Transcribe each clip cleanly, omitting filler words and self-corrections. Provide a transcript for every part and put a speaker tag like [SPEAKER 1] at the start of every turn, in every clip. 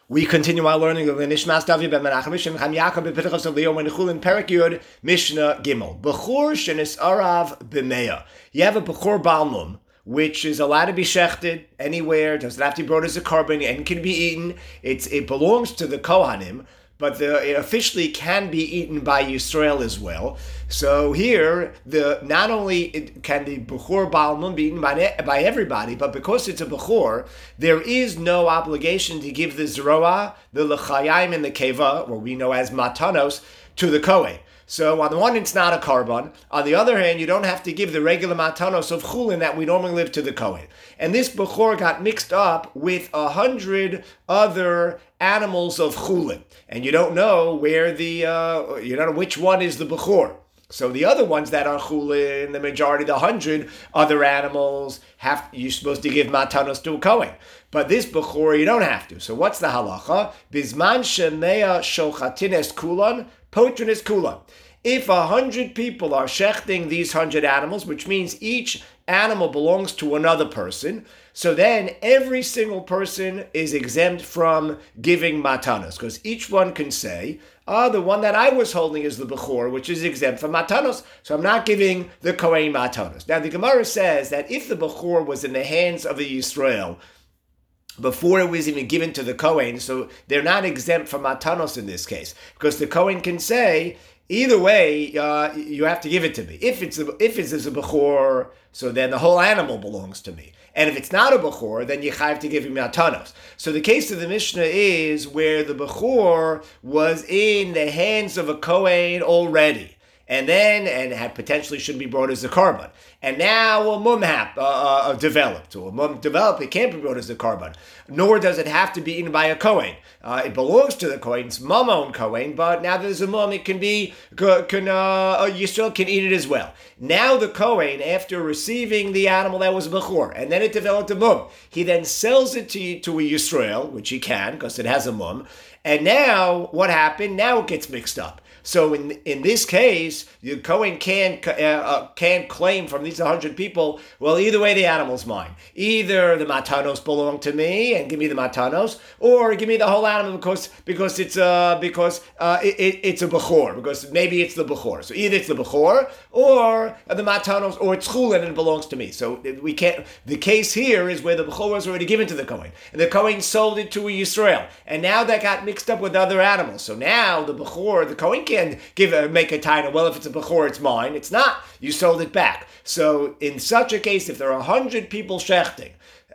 [SPEAKER 1] We continue our learning of the Nishmas David ben Menachem Mishim Cham Yaakov b'Pitachos of Leo and Chulin Perek Yud Mishnah Gimel Bechor shenis arav b'meya. You have a Bechor Balmum, which is allowed to be shechted anywhere, doesn't have to be brought as a carbon, and can be eaten. It belongs to the Kohanim, but it officially can be eaten by Yisrael as well. So here, not only can the Bechor Balmum be eaten by everybody, but because it's a Bechor, there is no obligation to give the Zeroah, the L'chayim, and the Keva, what we know as Matanos, to the Kohen. So on the one hand, it's not a carbon. On the other hand, you don't have to give the regular matanos of chulin that we normally live to the Kohen. And this Bechor got mixed up with 100 other animals of chulin. And you don't know where you don't know which one is the Bechor. So the other ones that are chulin, the majority, the 100 other animals, you're supposed to give matanos to a Kohen. But this Bechor, you don't have to. So what's the halacha? Bizman shemea shochatin es kulon, potrin es kulon. If 100 people are shechting these 100 animals, which means each animal belongs to another person, so then every single person is exempt from giving matanos, because each one can say, the one that I was holding is the Bechor, which is exempt from matanos, so I'm not giving the Kohen matanos. Now the Gemara says that if the Bechor was in the hands of a Yisrael, before it was even given to the Kohen, so they're not exempt from matanos in this case, because the Kohen can say, either way, you have to give it to me. If it's a Bechor, so then the whole animal belongs to me. And if it's not a Bechor, then you have to give him matanos. So the case of the Mishnah is where the Bechor was in the hands of a Kohen already, and had potentially should be brought as a carbon. And now a mum developed. So a mum developed, it can't be brought as a carbon. Nor does it have to be eaten by a Kohen. It belongs to the Kohen, it's mum own Kohen, but now there's a mum, it can be, Yisrael can eat it as well. Now the Kohen, after receiving the animal that was Bechor, and then it developed a mum, he then sells it to a Yisrael, which he can, because it has a mum, and now, what happened? Now it gets mixed up. So in this case, the Kohen can't claim from these 100 people, well, either way the animal's mine. Either the matanos belong to me and give me the matanos, or give me the whole animal because it's a Bechor, because maybe it's the Bechor. So either it's the Bechor or the matanos, or it's chulin and it belongs to me. So we can't. The case here is where the Bechor was already given to the Kohen, and the Kohen sold it to a Yisrael, and now that got mixed up with other animals. So now the Bechor, the Kohen can't make a title, well, if it's a Bechor, it's mine. It's not. You sold it back. So in such a case, if there are 100 people shechting,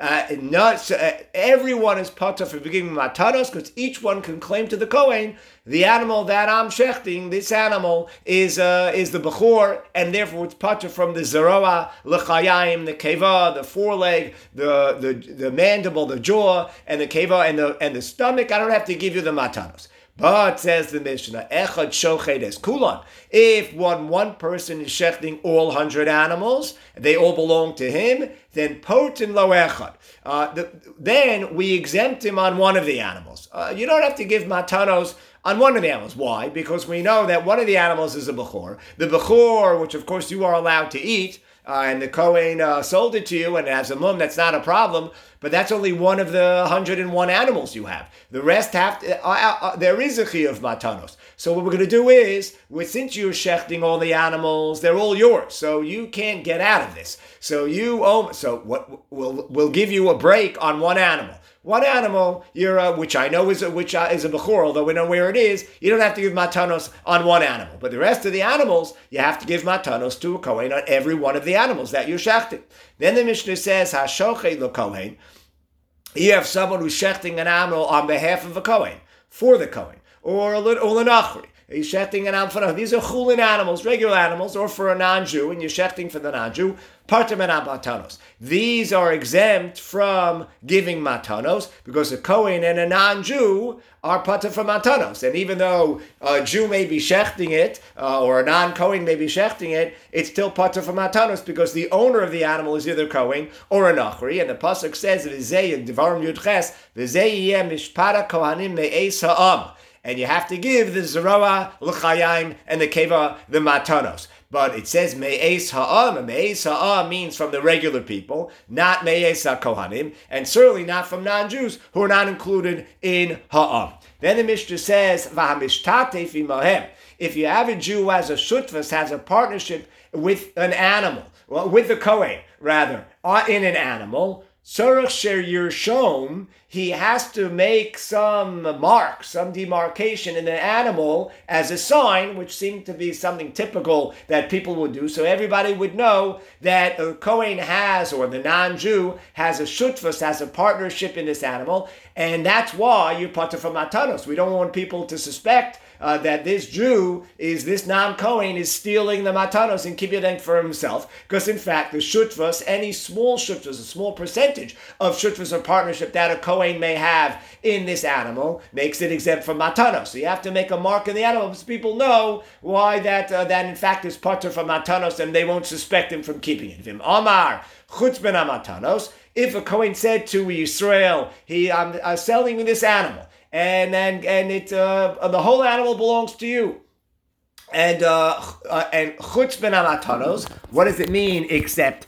[SPEAKER 1] everyone is patur for giving matanos, because each one can claim to the Kohen, the animal that I'm shechting, this animal is the Bechor, and therefore it's patur from the Zeroah, L'chayim, the Keva, the foreleg, the mandible, the jaw, and the Keva, and the stomach. I don't have to give you the matanos. But, says the Mishnah, Echad shochet es kulon. If one person is shechting all 100 animals, they all belong to him, then potin lo echad. Then we exempt him on one of the animals. You don't have to give matanos on one of the animals. Why? Because we know that one of the animals is a Bechor. The Bechor, which of course you are allowed to eat, and the Kohen sold it to you and it has a mum, that's not a problem, but that's only one of the 101 animals you have. The rest there is a chiyuv of matanos. So what we're going to do is, since you're shechting all the animals, they're all yours, so you can't get out of this. So we'll give you a break on one animal. One animal, which I know is a Bechor, although we know where it is, you don't have to give matanos on one animal. But the rest of the animals, you have to give matanos to a Kohen on every one of the animals that you're shechting. Then the Mishnah says, Hashochet lo Kohen. You have someone who's shechting an animal on behalf of a Kohen, for the Kohen, or a Nachri. He's shechting an animal. These are chulin animals, regular animals, or for a non-Jew, and you're shechting for the non-Jew. Partim and matanos. These are exempt from giving matanos because a Kohen and a non-Jew are pater from matanos. And even though a Jew may be shechting it, or a non-Kohen may be shechting it, it's still pater from matanos because the owner of the animal is either Kohen or a Nachri. And the pasuk says, "V'zeh in Devarim Yudches, v'zeh yeh mishpara kohanim me'eis ha'am." And you have to give the Zeroah, L'chayim, and the Keva, the matanos. But it says me'es ha'am, and me'es ha'am means from the regular people, not me'es ha'kohanim, and certainly not from non-Jews who are not included in ha'am. Then the Mishnah says, v'hamishtatef imahem. If you have a Jew who has a shutfas, has a partnership with an animal, well, with the Kohen, rather, in an animal, Tzarech Sher Yirshom, he has to make some mark, some demarcation in the animal as a sign, which seemed to be something typical that people would do. So everybody would know that a Kohen has, or the non-Jew has a shutfas, has a partnership in this animal, and that's why you're patur from matanos. We don't want people to suspect that this Jew, this non-Kohen, is stealing the matanos and keeping them for himself. Because in fact, the shutvas, any small shutvas, a small percentage of shutvas or partnership that a Kohen may have in this animal, makes it exempt from matanos. So you have to make a mark in the animal so people know why that in fact is patur from matanos, and they won't suspect him from keeping it. Vim Amar chutz ben matanos. If a Kohen said to Yisrael, I'm selling you this animal, and the whole animal belongs to you. And chutz ben matanos, what does it mean except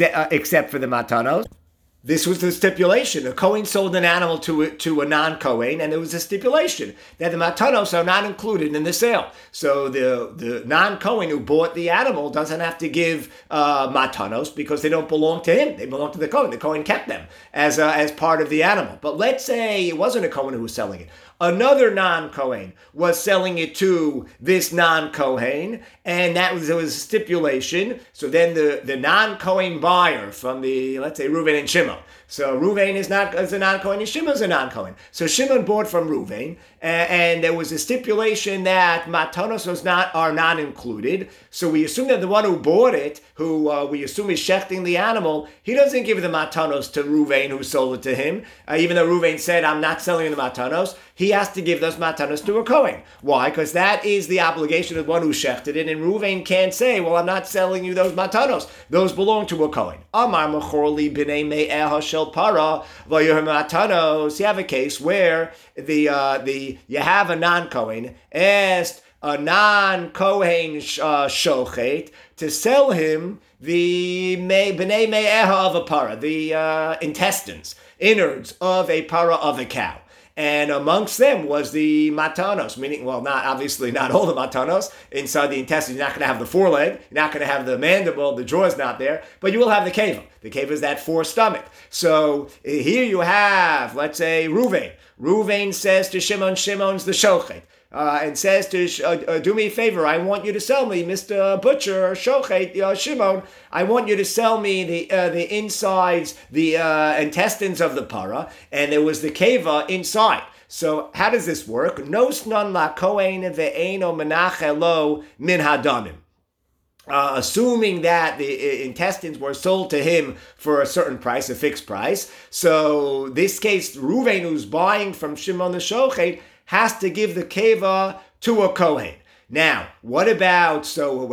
[SPEAKER 1] for the matanos? This was the stipulation. A Kohen sold an animal to a non-Kohen, and there was a stipulation that the matanos are not included in the sale. So the non-Kohen who bought the animal doesn't have to give matanos because they don't belong to him. They belong to the Kohen. The Kohen kept them as part of the animal. But let's say it wasn't a Kohen who was selling it. Another non-Kohen was selling it to this non-Kohen, and there was a stipulation. So then the non-Kohen buyer from let's say Reuven and Shimon. So Reuven is a non-Kohen, and Shimon is a non-Kohen. So Shimon bought from Reuven, and there was a stipulation that matanos are not included. So we assume that the one who bought it, who we assume is shechting the animal, he doesn't give the matanos to Reuven who sold it to him, even though Reuven said, I'm not selling the matanos. He has to give those matanos to a Kohen. Why? Because that is the obligation of the one who shechted it, and Reuven can't say, well, I'm not selling you those matanos. Those belong to a Kohen. Amar mechorli b'nei me'eh shel para v'yoher matanos. You have a case where you have a non-Kohen asked a non-Kohen shochet to sell him the b'nei me'eh of a para, the intestines, innards of a para of a cow. And amongst them was the matanos, meaning, well, not all the matanos. Inside the intestines, you're not going to have the foreleg, you're not going to have the mandible, the jaw is not there, but you will have the keva. The keva is that forestomach. So here you have, let's say, Reuven. Reuven says to Shimon, Shimon's the shochet. And says to do me a favor, I want you to sell me, Mr. Butcher, Shochet, Shimon, I want you to sell me the insides, the intestines of the para, and there was the keva inside. So how does this work? Nos non la kohen ve'eno menachelo min hadamim. Assuming that the intestines were sold to him for a certain price, a fixed price. So this case, Reuven, who's buying from Shimon the Shochet, has to give the keva to a Kohen. Now, what about,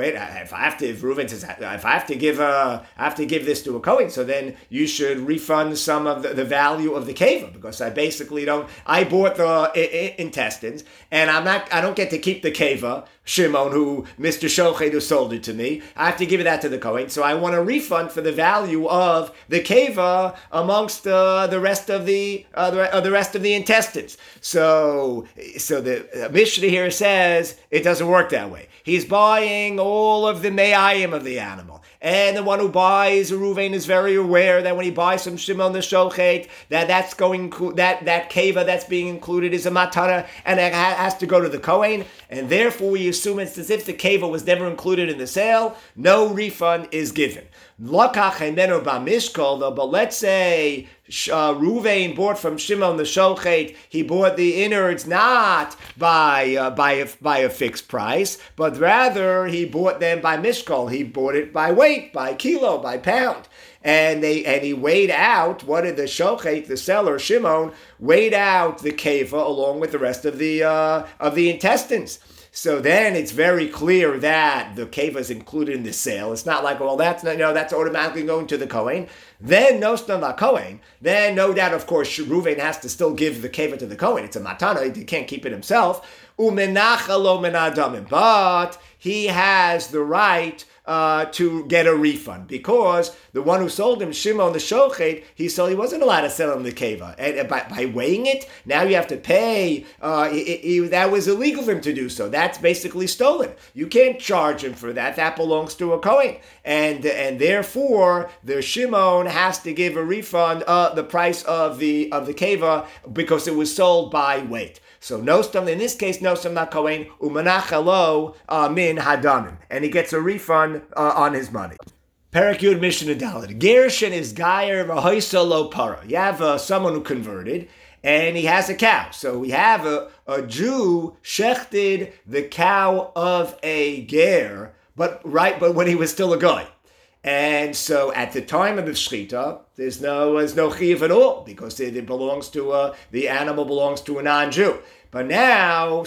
[SPEAKER 1] if Reuven says, if I have to give this to a Kohen, so then you should refund some of the value of the keva, because I bought the intestines, and I don't get to keep the keva, Shimon, who Mr. Shochet, who sold it to me. I have to give that to the Kohen, so I want a refund for the value of the keva amongst the rest of the intestines. So the Mishnah here says it doesn't work that way. He's buying all of the me'ayim of the animal. And the one who buys Reuven is very aware that when he buys from Shimon the Shochet, that keva that's being included is a matana, and it has to go to the Kohen. And therefore we assume it's as if the keva was never included in the sale. No refund is given. Lakach and then mishkol, but let's say Reuven bought from Shimon the Shochet. He bought the innards not by a fixed price, but rather he bought them by mishkol. He bought it by weight, by kilo, by pound. And he weighed out, what did the Shochet, the seller, Shimon, weighed out the keva along with the rest of the intestines. So then it's very clear that the keva is included in the sale. It's not like, well, that's automatically going to the Kohen. Then no stun Kohen. Then no doubt, of course, Reuven has to still give the keva to the Kohen. It's a matana; he can't keep it himself. Umenacha lo min adamim, but he has the right to get a refund, because the one who sold him, Shimon the Shochet, he wasn't allowed to sell him the keva. And by weighing it, now you have to pay. That was illegal for him to do so. That's basically stolen. You can't charge him for that. That belongs to a Kohen. And therefore, the Shimon has to give a refund, the price of the keva, because it was sold by weight. So no stam, in this case, no stam not Kohen, umanachalo min hadamim, and he gets a refund on his money. Perek Yud Mishnah Dalet. Gershon is gayer v'hoisa lo para. You have someone who converted, and he has a cow. So we have a Jew shechted the cow of a ger, but when he was still a guy. And so at the time of the shechita, there's no chiyuv at all, because it belongs to the animal belongs to a non-Jew. But now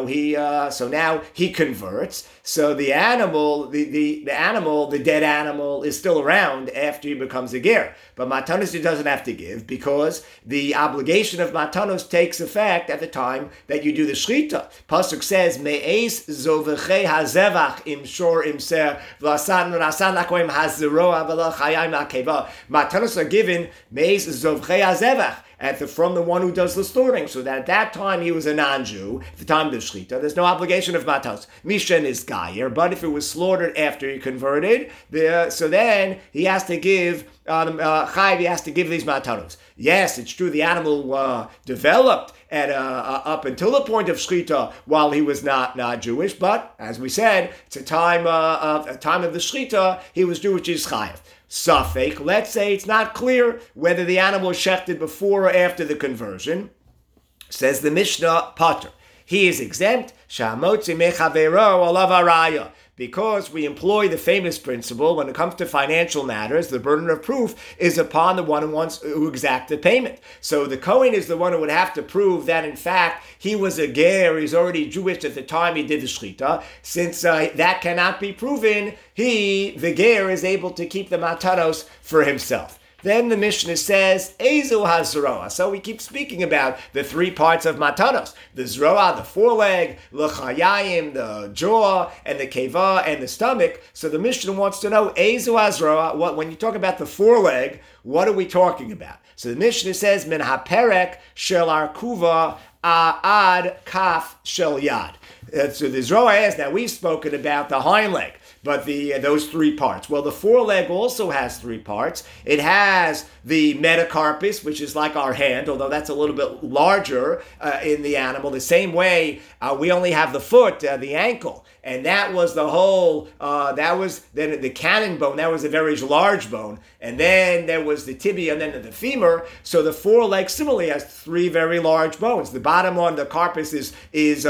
[SPEAKER 1] he converts. So the animal, the dead animal is still around after he becomes a ger. But matanos he doesn't have to give, because the obligation of matanos takes effect at the time that you do the shechita. Pasuk says, "Me'es zovechei hazevach im shor im ser v'asan lakoim hazeroa v'lachayim lakeva." Matanos are given me'es zovechei hazevach, from the one who does the slaughtering, so that at that time he was a non-Jew. At the time of the shechita, there's no obligation of matanos. Mishen is gayer, but if it was slaughtered after he converted, so then he has to give chayiv. He has to give these matanos. Yes, it's true. The animal developed at up until the point of shechita while he was not Jewish, but as we said, it's a time of the shechita he was Jewish, is chayiv. Safek, let's say it's not clear whether the animal was shechted before or after the conversion. Says the Mishnah, Pater. He is exempt, Shamotzi mechavero alav araya, because we employ the famous principle when it comes to financial matters, the burden of proof is upon the one who exacts the payment. So the Kohen is the one who would have to prove that in fact he was a ger, he's already Jewish at the time he did the shechita. Since that cannot be proven, the ger is able to keep the matanos for himself. Then the Mishnah says, Ezu HaZroa. So we keep speaking about the three parts of matanos. The Zroa, the foreleg, L'chayayim, the jaw, and the keva, and the stomach. So the Mishnah wants to know, Ezu HaZroa, when you talk about the foreleg, what are we talking about? So the Mishnah says, Min HaPerek Shel Arkuva Ad Kaf Shel Yad. So the Zroa is, now we've spoken about the hind leg, but those three parts. Well, the foreleg also has three parts. It has the metacarpus, which is like our hand, although that's a little bit larger in the animal. The same way, we only have the foot, the ankle. And that was the whole, then the cannon bone, that was a very large bone. And then there was the tibia and then the femur. So the foreleg similarly has three very large bones. The bottom one, the carpus, is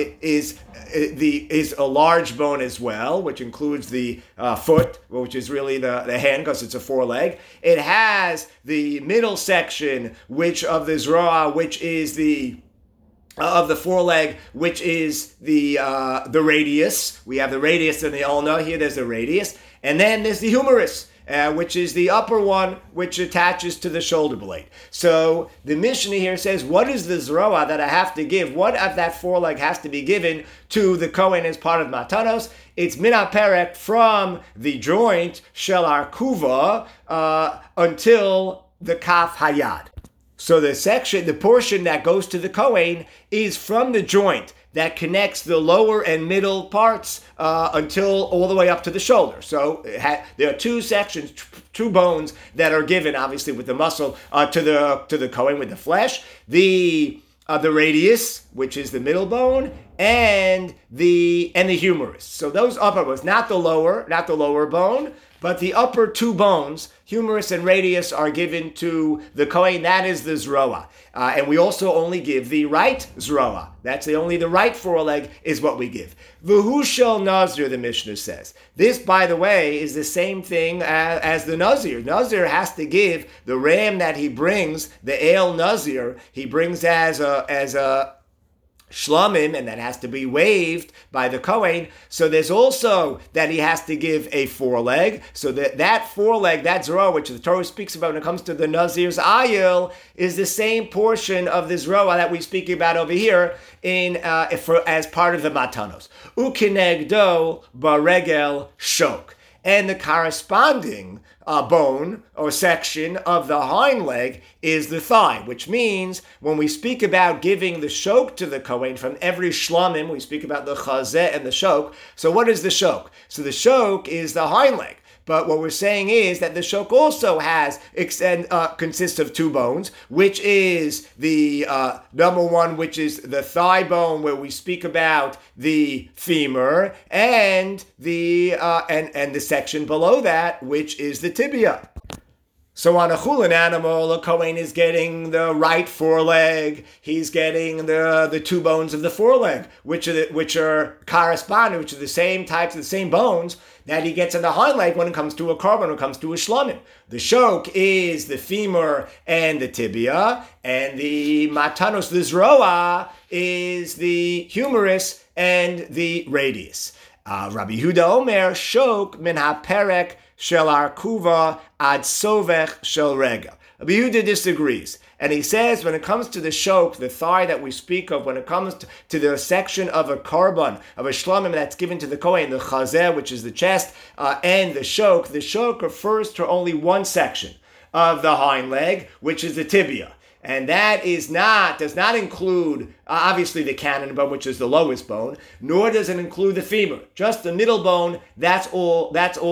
[SPEAKER 1] a large bone as well, which includes the foot, which is really the hand because it's a foreleg. It has the middle section, which of the zroa, which is of the foreleg, which is the radius. We have the radius and the ulna. Here there's the radius. And then there's the humerus, which is the upper one, which attaches to the shoulder blade. So the Mishnah here says, what is the zroa that I have to give? What of that foreleg has to be given to the Kohen as part of matanos? It's min haperek, from the joint, shel arkuva, until the kaf hayad. So the portion that goes to the Kohen is from the joint that connects the lower and middle parts until all the way up to the shoulder. So there are two sections, two bones that are given, obviously, with the muscle to the Kohen with the flesh. The radius, which is the middle bone, and the humerus. So those upper bones, not the lower bone, but the upper two bones, humerus and radius, are given to the Kohen. That is the zroa. And we also only give the right zroa. That's only the right foreleg is what we give. V'hu shel nazir, the Mishnah says. This, by the way, is the same thing as the nazir. Nazir has to give the ram that he brings, the el nazir, he brings as a shlamim, and that has to be waived by the Kohen. So there's also that he has to give a foreleg. So that foreleg, that zroa, which the Torah speaks about when it comes to the Nazir's ayil, is the same portion of the zroa that we speak about over here as part of the matanos. Ukinegdo baregel shok. And the corresponding bone or section of the hind leg is the thigh, which means when we speak about giving the shok to the Kohen from every shlamim, we speak about the chazeh and the shok. So what is the shok? So the shok is the hind leg. But what we're saying is that the shok also consists of two bones, which is the number one, which is the thigh bone, where we speak about the femur, and the section below that, which is the tibia. So on a chulin animal, a Kohen is getting the right foreleg. He's getting the two bones of the foreleg, which are corresponding, which are the same types of the same bones that he gets in the hind leg when it comes to a korban, when it comes to a shlamim. The shok is the femur and the tibia, and the matanos, the zroa, is the humerus and the radius. Rabbi Yehuda Omer, shok min haperek shel arkuva ad sovech shel regel. Rabbi Yehuda disagrees. And he says when it comes to the shok, the thigh that we speak of, when it comes to the section of a korban, of a shlamim that's given to the Kohen, the chazeh, which is the chest, and the shok refers to only one section of the hind leg, which is the tibia. And that does not include, obviously, the cannon bone, which is the lowest bone, nor does it include the femur. Just the middle bone, that's all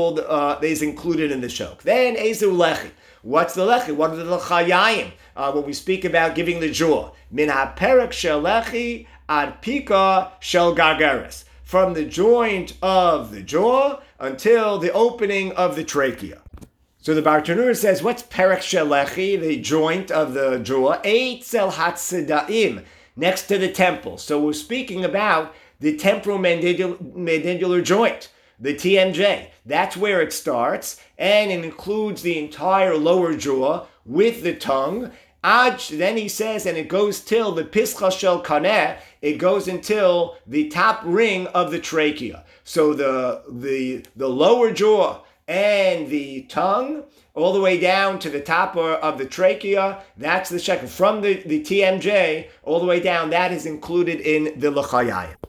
[SPEAKER 1] is included in the shok. Then, ezu lechi. What's the lechi? What are the chayayim? When we speak about giving the jaw. Min haperek shel lechi ad pika shel gargeres. From the joint of the jaw until the opening of the trachea. So the Bartanura says, what's perek shelechi, the joint of the jaw? Eitzel hatzedaim, next to the temple. So we're speaking about the temporomandibular joint, the TMJ. That's where it starts, and it includes the entire lower jaw with the tongue. Then he says, and it goes till the pischa shel kaneh, it goes until the top ring of the trachea. So the lower jaw and the tongue, all the way down to the top of the trachea, that's the shekel. From the TMJ, all the way down, that is included in the l'chayayim.